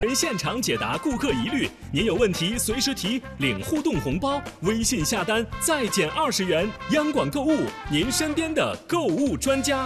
现场解答顾客疑虑，您有问题随时提，领互动红包，微信下单再减20元。央广购物，您身边的购物专家。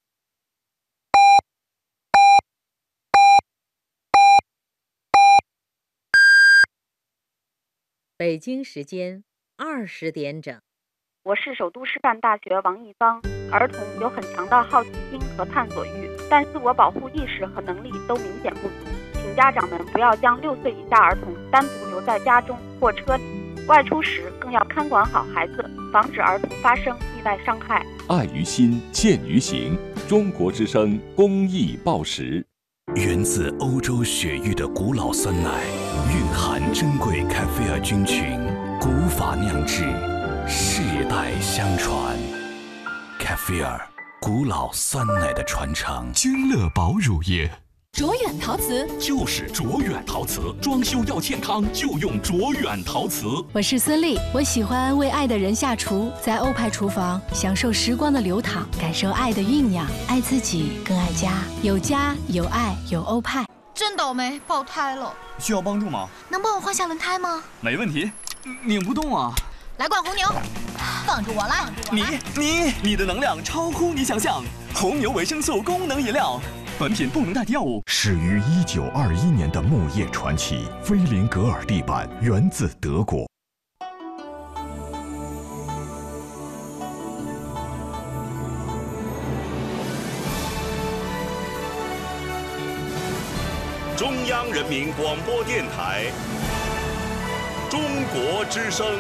北京时间20点整。 我是首都师范大学王一芳。儿童有很强的好奇心和探索欲，但自我保护意识和能力都明显不足。请家长们不要将6岁以下儿童单独留在家中或车里，外出时更要看管好孩子，防止儿童发生意外伤害。 爱于心，见于行。中国之声公益报时。 源自欧洲雪域的古老酸奶，蕴含珍贵开菲尔菌群，古法酿制，世代相传。开菲尔，古老酸奶的传承。 君乐宝乳业。 卓远陶瓷就是卓远陶瓷，装修要健康就用卓远陶瓷。 我是孙俪，我喜欢为爱的人下厨，在欧派厨房享受时光的流淌，感受爱的酝酿，爱自己更爱家，有家有爱有欧派。 真倒霉，爆胎了， 需要帮助吗？ 能帮我换下轮胎吗？ 没问题，拧不动啊。 来罐红牛，放着我来。 你的能量超乎你想象，红牛维生素功能饮料。本品不能代替药物。 始于1921年的木业传奇菲林格尔地板源自德国。 中央人民广播电台，中国之声。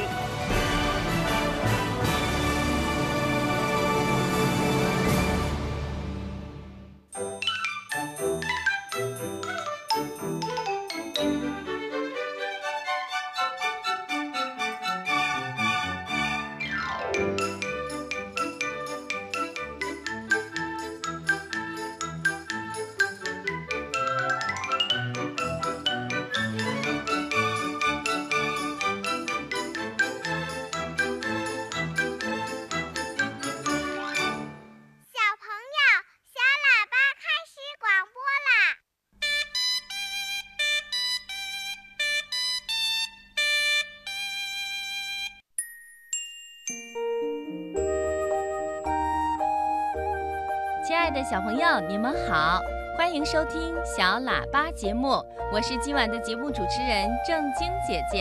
亲爱的小朋友，你们好，欢迎收听小喇叭节目，我是今晚的节目主持人正晶姐姐。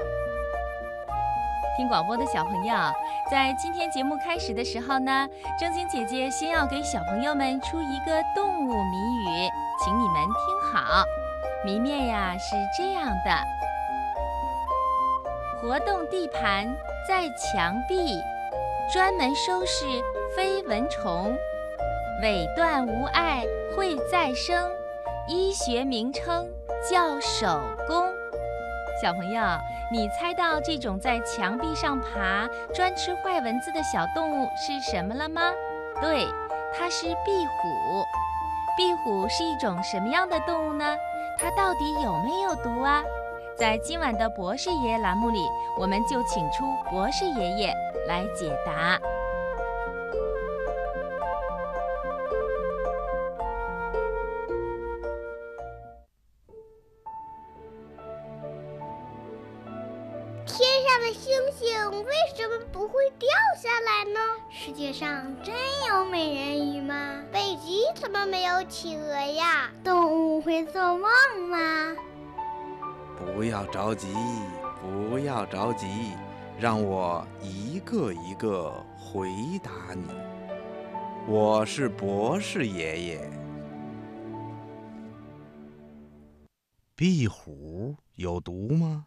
听广播的小朋友，在今天节目开始的时候呢，正晶姐姐先要给小朋友们出一个动物谜语，请你们听好。谜面呀是这样的：活动地盘在墙壁，专门收拾飞蚊虫，尾段无碍会再生，医学名称叫手工。小朋友，你猜到这种在墙壁上爬、专吃坏蚊子的小动物是什么了吗？对，它是壁虎。壁虎是一种什么样的动物呢？它到底有没有毒啊？在今晚的博士爷爷栏目里，我们就请出博士爷爷来解答。 天上的星星为什么不会掉下来呢？世界上真有美人鱼吗？北极怎么没有企鹅呀？动物会做梦吗？ 不要着急，不要着急，让我一个一个回答你。我是博士爷爷。壁虎有毒吗？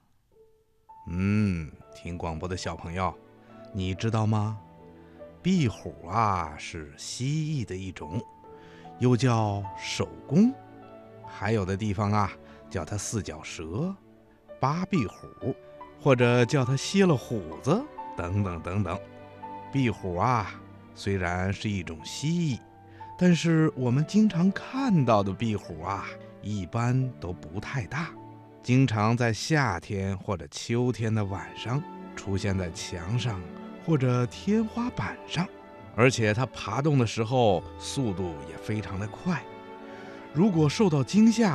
听广播的小朋友，你知道吗？壁虎啊是蜥蜴的一种，又叫手工，还有的地方啊叫它四脚蛇、八壁虎，或者叫它歇了虎子等等等等。壁虎啊虽然是一种蜥蜴，但是我们经常看到的壁虎啊一般都不太大，经常在夏天或者秋天的晚上出现在墙上或者天花板上，而且它爬动的时候速度也非常的快。如果受到惊吓，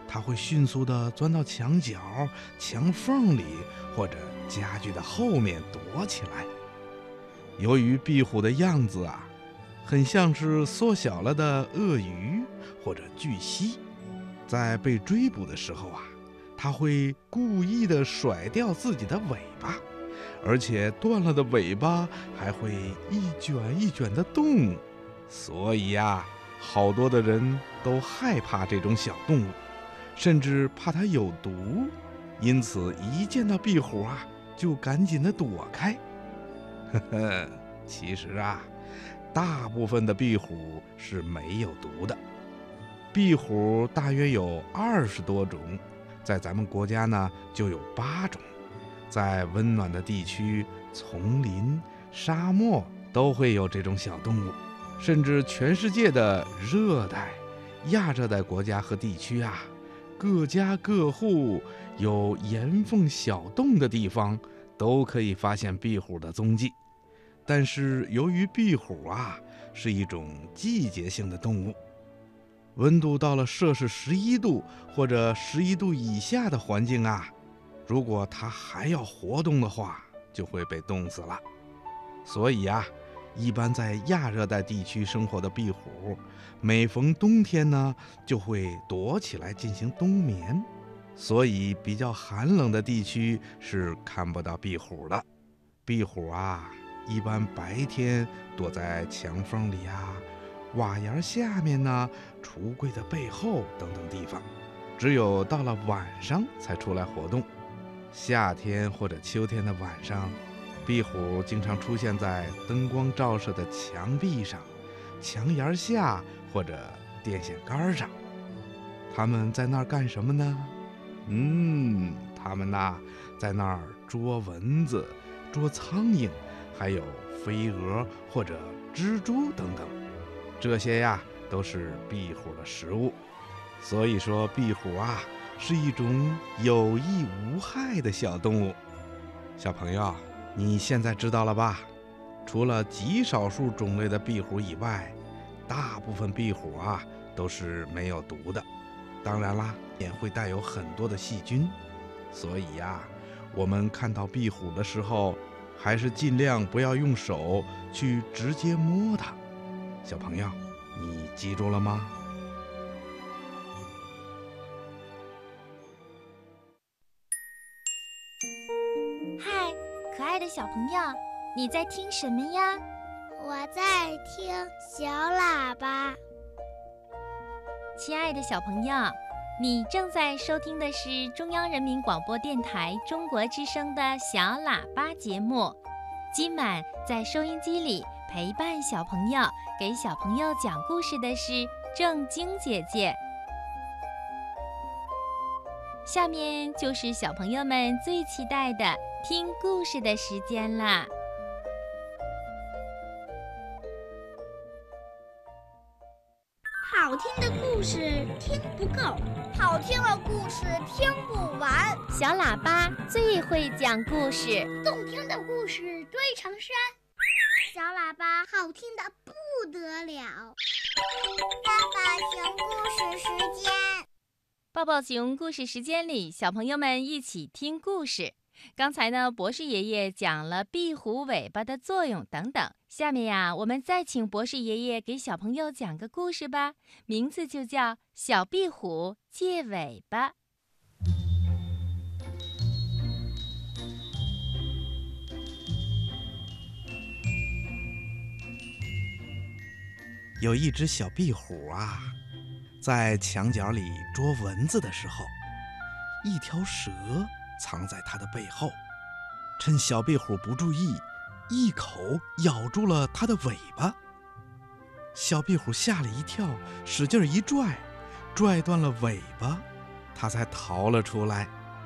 它会迅速地钻到墙角、墙缝里或者家具的后面躲起来。由于壁虎的样子啊，很像是缩小了的鳄鱼或者巨蜥，在被追捕的时候啊，它会故意地甩掉自己的尾巴，而且断了的尾巴还会一卷一卷地动。所以啊，好多的人都害怕这种小动物，甚至怕它有毒，因此一见到壁虎啊，就赶紧地躲开。呵呵，其实啊，大部分的壁虎是没有毒的。壁虎大约有20多种，在咱们国家呢就有8种。在温暖的地区、丛林、沙漠都会有这种小动物，甚至全世界的热带、亚热带国家和地区啊，各家各户有岩缝小洞的地方，都可以发现壁虎的踪迹。但是由于壁虎啊是一种季节性的动物，温度到了摄氏11度或者11度以下的环境啊，如果它还要活动的话，就会被冻死了。所以啊，一般在亚热带地区生活的壁虎，每逢冬天呢，就会躲起来进行冬眠。所以比较寒冷的地区是看不到壁虎的。壁虎啊，一般白天躲在墙缝里啊、瓦檐下面呢、橱柜的背后等等地方，只有到了晚上才出来活动。夏天或者秋天的晚上，壁虎经常出现在灯光照射的墙壁上、墙檐下或者电线杆上。它们在那儿干什么呢？它们呐，在那儿捉蚊子、捉苍蝇，还有飞蛾或者蜘蛛等等。这些呀，都是壁虎的食物。所以说，壁虎啊，是一种有益无害的小动物。小朋友，你现在知道了吧？除了极少数种类的壁虎以外，大部分壁虎啊都是没有毒的。当然啦，也会带有很多的细菌。所以呀，我们看到壁虎的时候，还是尽量不要用手去直接摸它。小朋友，你记住了吗？ 嗨，可爱的小朋友，你在听什么呀？ 我在听小喇叭。 亲爱的小朋友，你正在收听的是中央人民广播电台中国之声的小喇叭节目。今晚在收音机里陪伴小朋友、给小朋友讲故事的是正晶姐姐。下面就是小朋友们最期待的听故事的时间啦！ 好听的故事听不够，好听的故事听不完。 小喇叭最会讲故事， 动听的故事堆成山。小喇叭好听的不得了。抱抱熊故事时间。 抱抱熊故事时间里，小朋友们一起听故事。刚才呢，博士爷爷讲了壁虎尾巴的作用等等。下面呀，我们再请博士爷爷给小朋友讲个故事吧，名字就叫《小壁虎借尾巴》。 有一只小壁虎啊，在墙角里捉蚊子的时候，一条蛇藏在它的背后，趁小壁虎不注意，一口咬住了它的尾巴。小壁虎吓了一跳，使劲一拽，拽断了尾巴，它才逃了出来。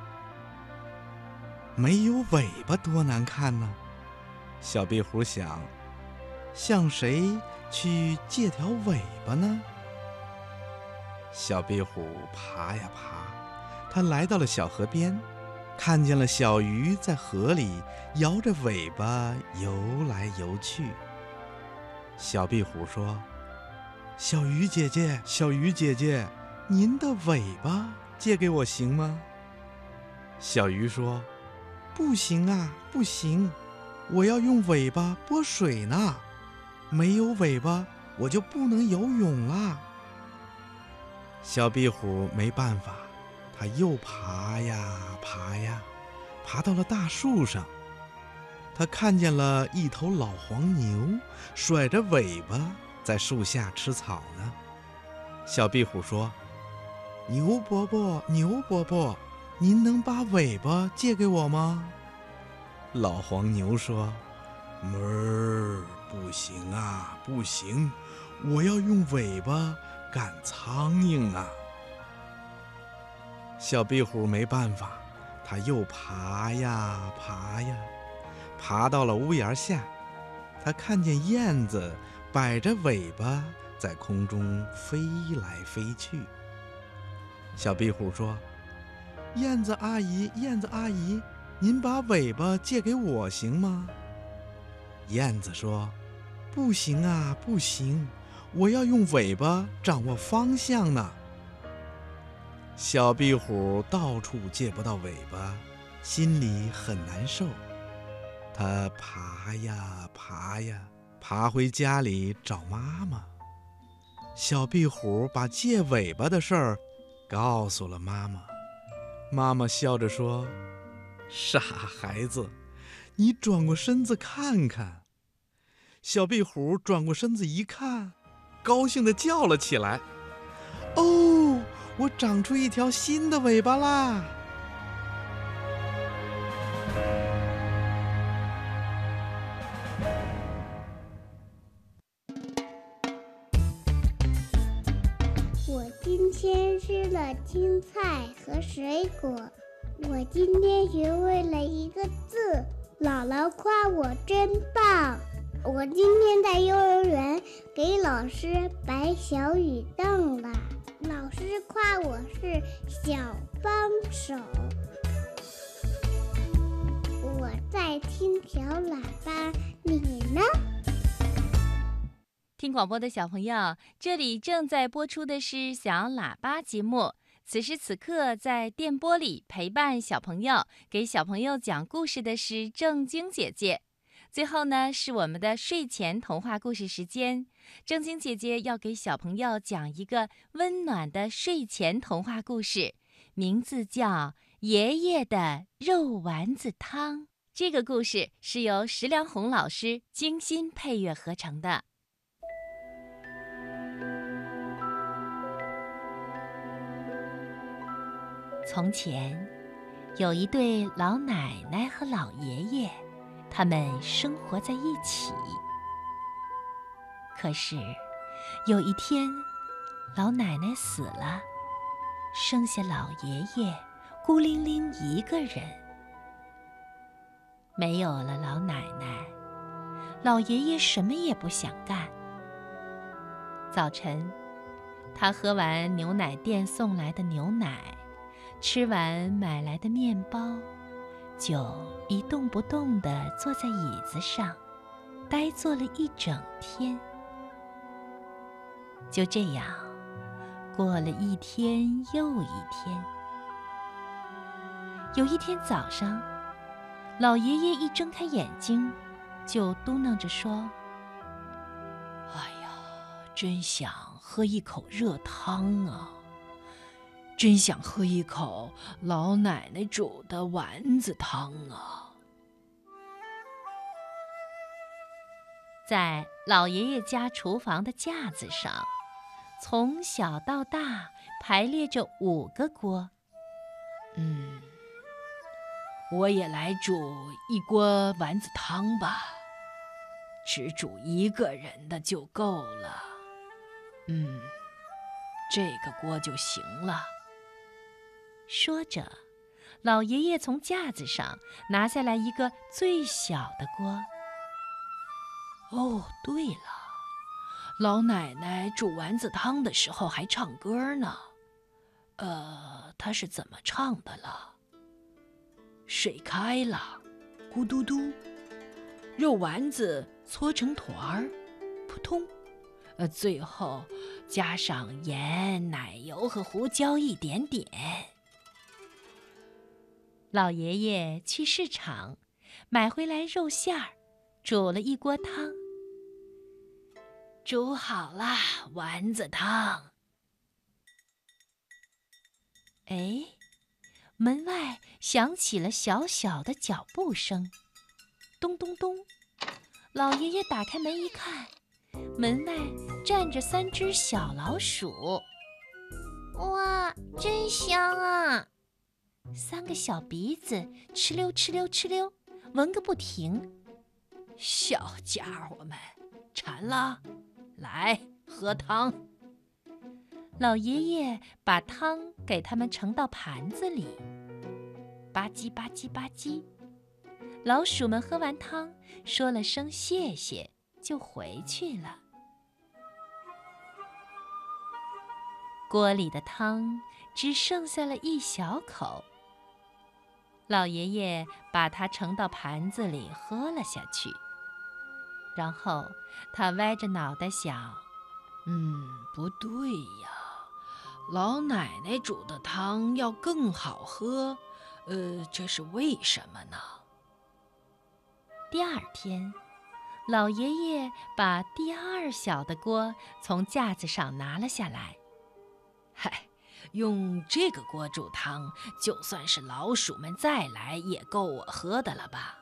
没有尾巴多难看呢，小壁虎想，向谁去借条尾巴呢？小壁虎爬呀爬，它来到了小河边，看见了小鱼在河里摇着尾巴游来游去。小壁虎说：“小鱼姐姐，小鱼姐姐，您的尾巴借给我行吗？小鱼说：不行啊，不行，我要用尾巴拨水呢，没有尾巴我就不能游泳啦。小壁虎没办法，它又爬呀爬呀，爬到了大树上。它看见了一头老黄牛甩着尾巴在树下吃草呢。小壁虎说：牛伯伯，牛伯伯，您能把尾巴借给我吗？老黄牛说：不行啊，不行，我要用尾巴赶苍蝇呢。小壁虎没办法，它又爬呀爬呀，爬到了屋檐下。它看见燕子摆着尾巴在空中飞来飞去。小壁虎说：燕子阿姨，燕子阿姨，您把尾巴借给我行吗？燕子说：不行啊，不行，我要用尾巴掌握方向呢。小壁虎到处借不到尾巴，心里很难受。它爬呀爬呀，爬回家里找妈妈。小壁虎把借尾巴的事儿告诉了妈妈。妈妈笑着说：傻孩子，你转过身子看看。小壁虎转过身子一看，高兴地叫了起来：哦，我长出一条新的尾巴啦！ 我今天吃了青菜和水果。我今天学会了一个字，姥姥夸我真棒。我今天在幼儿园给老师摆小雨凳了，老师夸我是小帮手。我在听小喇叭，你呢？ 听广播的小朋友，这里正在播出的是小喇叭节目。此时此刻，在电波里陪伴小朋友、给小朋友讲故事的是正晶姐姐。最后呢，是我们的睡前童话故事时间。正晶姐姐要给小朋友讲一个温暖的睡前童话故事，名字叫《爷爷的肉丸子汤》。这个故事是由石良红老师精心配乐合成的。从前，有一对老奶奶和老爷爷，他们生活在一起。可是，有一天，老奶奶死了，剩下老爷爷孤零零一个人。没有了老奶奶，老爷爷什么也不想干。早晨，他喝完牛奶店送来的牛奶，吃完买来的面包，就一动不动地坐在椅子上，呆坐了一整天。就这样，过了一天又一天。有一天早上，老爷爷一睁开眼睛，就嘟囔着说：哎呀，真想喝一口热汤啊！真想喝一口老奶奶煮的丸子汤啊！在老爷爷家厨房的架子上，从小到大排列着5个锅。我也来煮一锅丸子汤吧，只煮1个人的就够了。这个锅就行了。说着，老爷爷从架子上拿下来一个最小的锅。哦，对了，老奶奶煮丸子汤的时候还唱歌呢。她是怎么唱的了？水开了，咕嘟嘟，肉丸子搓成团儿，扑通，最后加上盐、奶油和胡椒一点点。 老爷爷去市场买回来肉馅儿，煮了一锅汤。 煮好了丸子汤。 哎，门外响起了小小的脚步声，咚咚咚。老爷爷打开门一看，门外站着3只小老鼠。 哇，真香啊 ！3个小鼻子哧溜哧溜哧溜，闻个不停。 小家伙们，馋了？来，喝汤。 老爷爷把汤给他们盛到盘子里，吧唧吧唧吧唧。老鼠们喝完汤，说了声谢谢，就回去了。锅里的汤只剩下了一小口，老爷爷把它盛到盘子里喝了下去。然后他歪着脑袋想， 不对呀，老奶奶煮的汤要更好喝，这是为什么呢？ 第二天，老爷爷把第2小的锅从架子上拿了下来。 嗨，用这个锅煮汤，就算是老鼠们再来，也够我喝的了吧？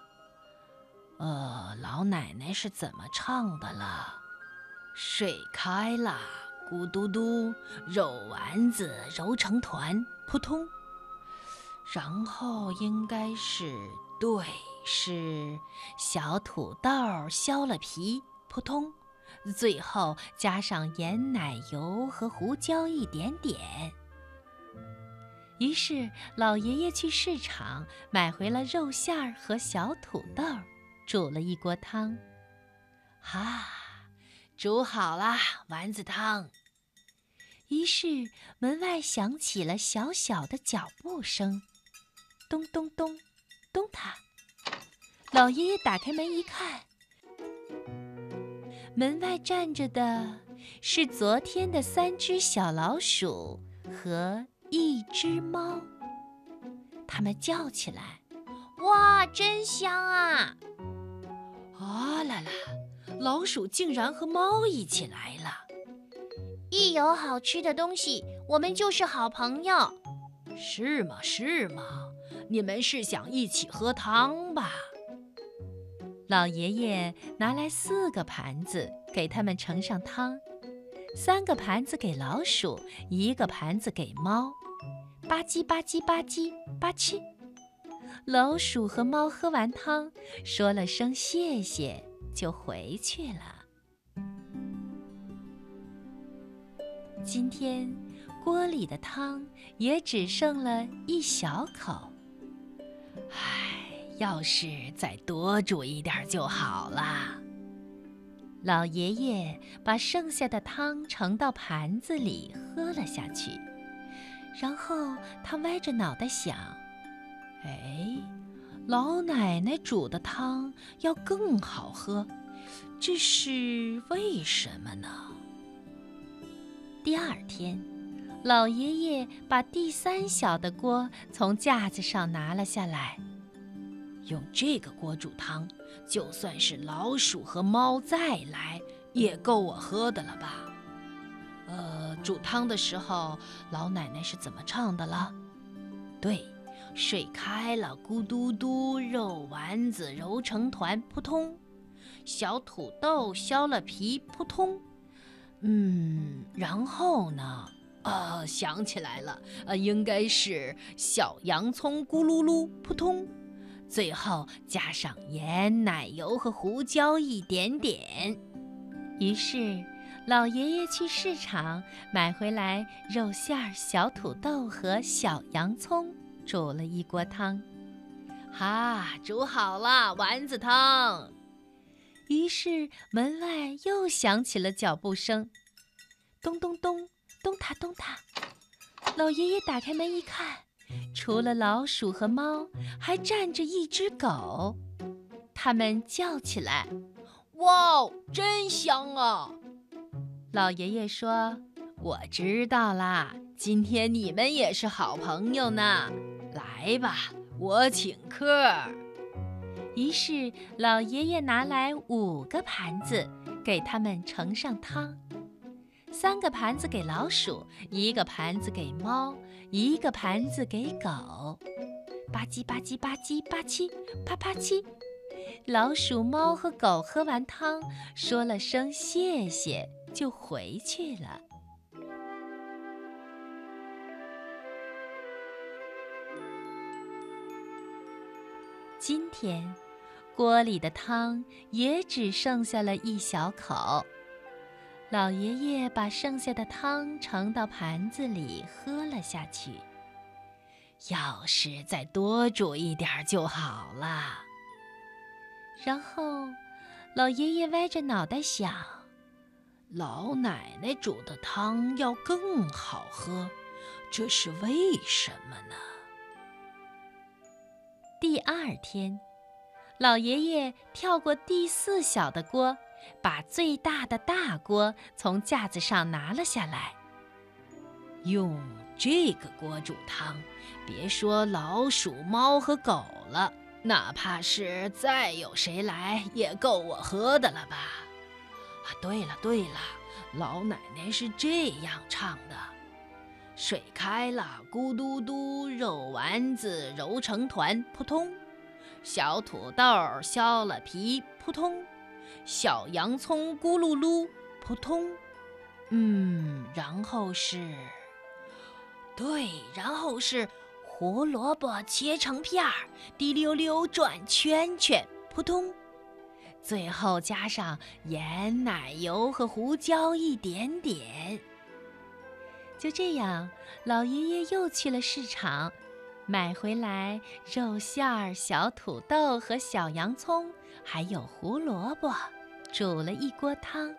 老奶奶是怎么唱的了？水开了，咕嘟嘟，肉丸子揉成团，扑通。然后应该是是小土豆削了皮，扑通，最后加上盐、奶油和胡椒一点点。 于是老爷爷去市场买回了肉馅儿和小土豆，煮了一锅汤。 煮好了丸子汤。 于是门外响起了小小的脚步声，咚咚咚，咚嗒。老爷爷打开门一看，门外站着的是昨天的3只小老鼠和1只猫。他们叫起来：“ 哇，真香啊！” 啦啦，老鼠竟然和猫一起来了。 一有好吃的东西，我们就是好朋友。 是吗？你们是想一起喝汤吧？ 老爷爷拿来4个盘子，给他们盛上汤，3个盘子给老鼠，1个盘子给猫，吧唧吧唧吧唧吧唧。老鼠和猫喝完汤，说了声谢谢，就回去了。今天锅里的汤也只剩了1小口。 要是再多煮一点就好了。 老爷爷把剩下的汤盛到盘子里喝了下去，然后他歪着脑袋想：老奶奶煮的汤要更好喝，这是为什么呢？第2天，老爷爷把第3小的锅从架子上拿了下来。 用这个锅煮汤，就算是老鼠和猫再来，也够我喝的了吧？煮汤的时候，老奶奶是怎么唱的了？对，水开了，咕嘟嘟，肉丸子揉成团，扑通，小土豆削了皮，扑通。然后呢？想起来了，应该是小洋葱咕噜噜，扑通。最后加上盐、奶油和胡椒一点点。 于是老爷爷去市场买回来肉馅儿、小土豆和小洋葱，煮了一锅汤。 煮好了丸子汤。 于是门外又响起了脚步声，咚咚咚，咚嗒咚嗒。老爷爷打开门一看，除了老鼠和猫，还站着1只狗。他们叫起来：“ 哇，真香啊！” 老爷爷说：“ 我知道啦，今天你们也是好朋友呢。来吧，我请客。 于是老爷爷拿来5个盘子，给他们盛上汤。3个盘子给老鼠，1个盘子给猫，1个盘子给狗。吧唧吧唧吧唧吧唧，啪啪唧。老鼠、猫和狗喝完汤，说了声谢谢，就回去了。今天，锅里的汤也只剩下了1小口。老爷爷把剩下的汤盛到盘子里，喝了下去。要是再多煮一点就好了。然后，老爷爷歪着脑袋想， 老奶奶煮的汤要更好喝，这是为什么呢？ 第2天，老爷爷跳过第4小的锅，把最大的大锅从架子上拿了下来。 用这个锅煮汤，别说老鼠、猫和狗了，哪怕是再有谁来，也够我喝的了吧？对了，老奶奶是这样唱的：水开了，咕嘟嘟，肉丸子揉成团，扑通；小土豆削了皮，扑通；小洋葱咕噜噜，扑通。然后是胡萝卜切成片儿，滴溜溜转圈圈，扑通。最后加上盐、奶油和胡椒一点点。 就这样，老爷爷又去了市场，买回来肉馅儿、小土豆和小洋葱，还有胡萝卜，煮了一锅汤。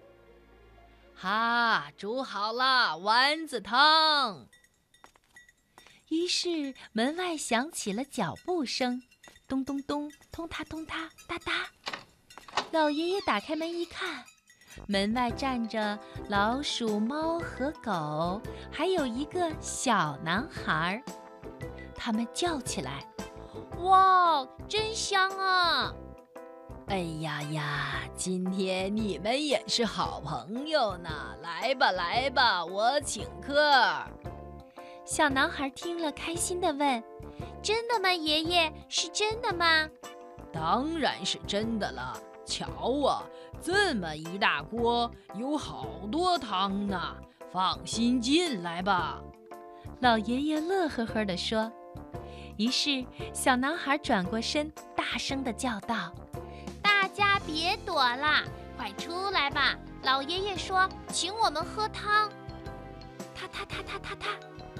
哈，煮好了，丸子汤。 于是门外响起了脚步声，咚咚咚，通嗒通嗒，哒哒。老爷爷打开门一看，门外站着老鼠、猫和狗，还有一个小男孩。他们叫起来：“ 哇，真香啊！” 哎呀，今天你们也是好朋友呢，来吧，我请客。 小男孩听了，开心地问：“ 真的吗，爷爷？是真的吗？” 当然是真的了。瞧啊，这么一大锅，有好多汤呢。放心进来吧。 老爷爷乐呵呵地说。于是，小男孩转过身，大声地叫道：“ 大家别躲啦，快出来吧！老爷爷说，请我们喝汤。” 嗒嗒嗒嗒嗒嗒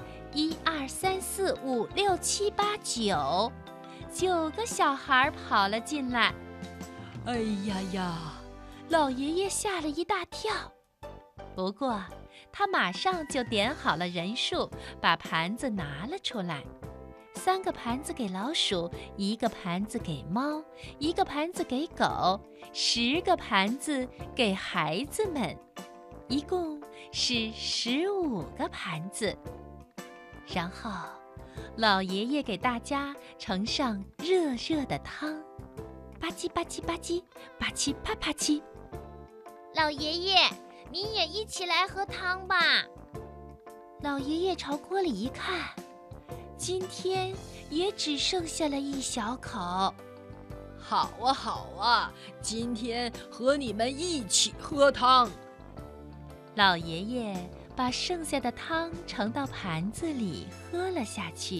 ，1、2、3、4、5、6、7、8、9，9个小孩跑了进来。 哎呀， 老爷爷吓了一大跳。不过，他马上就点好了人数，把盘子拿了出来。3个盘子给老鼠，1个盘子给猫，1个盘子给狗，10个盘子给孩子们，一共是15个盘子。然后，老爷爷给大家盛上热热的汤，吧唧吧唧吧唧，吧唧啪啪唧。 老爷爷，您也一起来喝汤吧。 老爷爷朝锅里一看，今天也只剩下了1小口。 好啊，今天和你们一起喝汤。 老爷爷把剩下的汤盛到盘子里，喝了下去。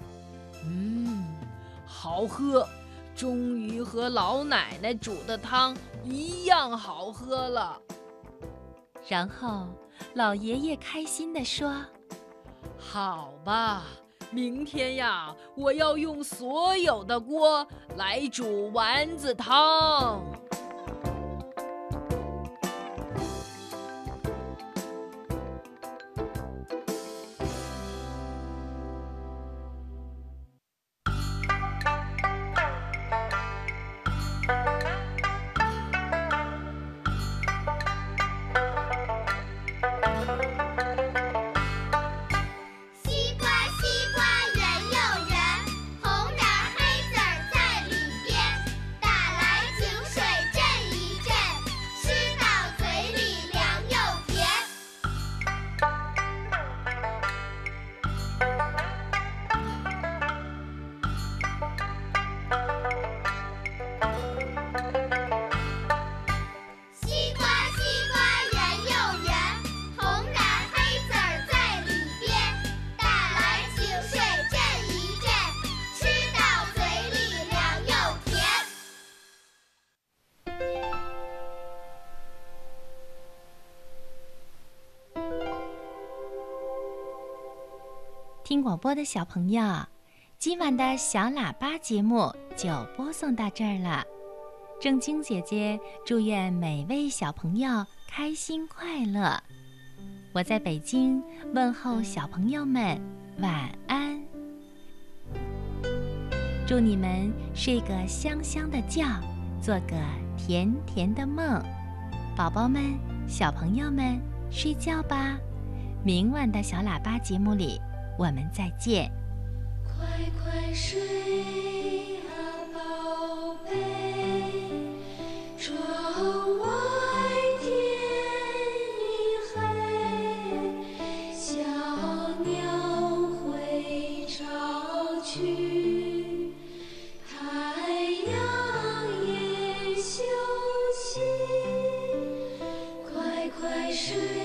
好喝，终于和老奶奶煮的汤一样好喝了。 然后，老爷爷开心地说：“ 好吧，明天呀，我要用所有的锅来煮丸子汤。” 听广播的小朋友，今晚的小喇叭节目就播送到这儿了。正晶姐姐祝愿每位小朋友开心快乐。我在北京问候小朋友们晚安，祝你们睡个香香的觉，做个甜甜的梦。宝宝们、小朋友们，睡觉吧。明晚的小喇叭节目里，我们再见。 快快睡啊，宝贝，窗外天已黑，小鸟会巢去，太阳也休息，快快睡。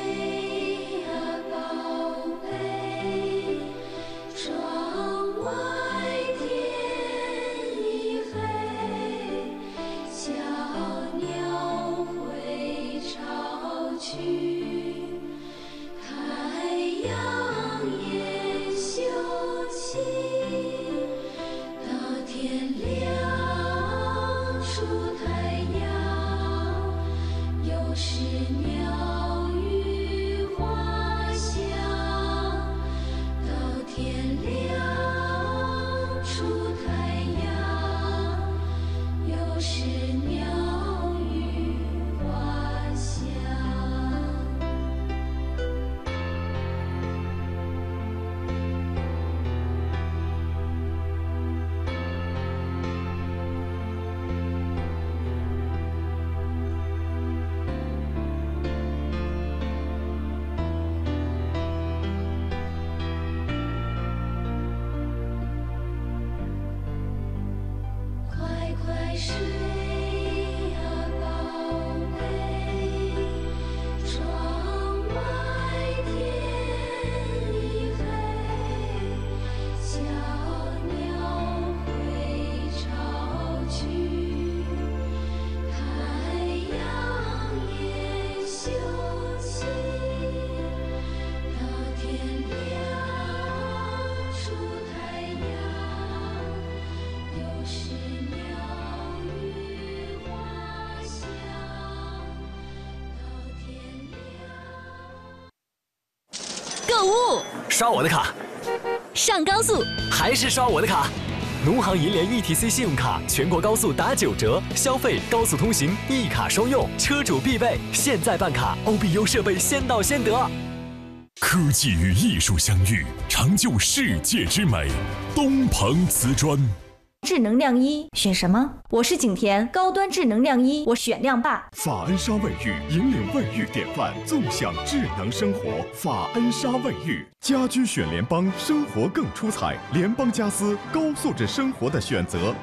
购物刷我的卡， 上高速还是刷我的卡。农行银联 ETC 信用卡全国高速打9折，消费高速通行一卡双用，车主必备。现在办卡 ，OBU 设备先到先得。 科技与艺术相遇，成就世界之美。东鹏瓷砖。 智能晾衣选什么？我是景田，高端智能晾衣，我选亮爸。 法恩莎卫浴引领卫浴典范，纵享智能生活。法恩莎卫浴，家居选联邦，生活更出彩。联邦家私，高素质生活的选择。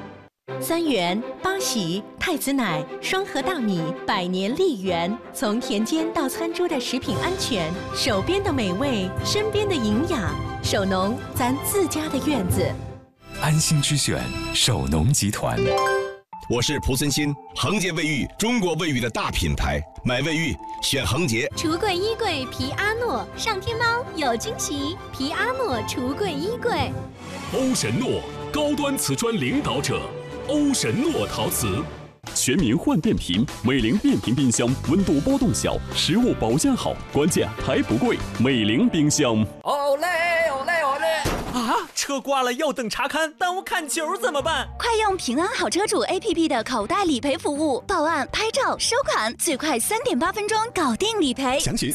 3元八喜太子奶双核大米100年丽源，从田间到餐桌的食品安全，手边的美味，身边的营养，手农咱自家的院子。 安心之选，手农集团。 我是蒲森新，恒洁卫浴，中国卫浴的大品牌，买卫浴选恒洁。 橱柜衣柜皮阿诺，上天猫有惊喜，皮阿诺橱柜衣柜。 欧神诺高端瓷砖领导者，欧神诺陶瓷。全民换变频，美菱变频冰箱温度波动小，食物保鲜好，关键还不贵。美菱冰箱。 哦嘞哦嘞哦嘞！ 啊，车挂了要等查勘，耽误看球怎么办？ 快用平安好车主 APP 的口袋理赔服务，报案、拍照、收款，最快3.8分钟搞定理赔。 详询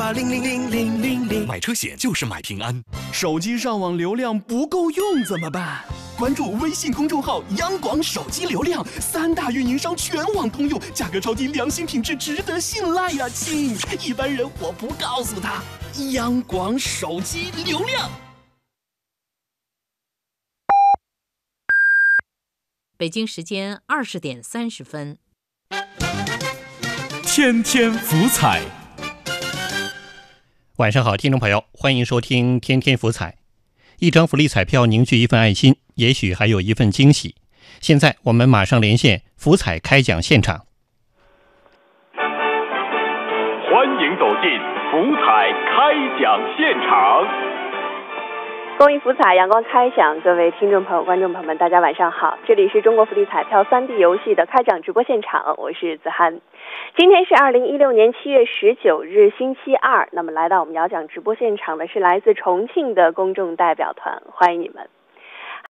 4008000000。买车险就是买平安。 手机上网流量不够用怎么办？关注微信公众号央广手机流量，3大运营商全网通用，价格超低，良心品质值得信赖呀，亲！一般人我不告诉他。央广手机流量。 北京时间20点30分。 天天福彩。 晚上好，听众朋友，欢迎收听天天福彩。一张福利彩票凝聚一份爱心，也许还有一份惊喜。现在我们马上连线福彩开奖现场。 欢迎走进福彩开奖现场。 公益福彩，阳光开奖，各位听众朋友、观众朋友们，大家晚上好！这里是中国福利彩票3D 游戏的开奖直播现场，我是子涵。今天是2016年7月19日，星期二。那么来到我们摇奖直播现场的是来自重庆的公众代表团，欢迎你们。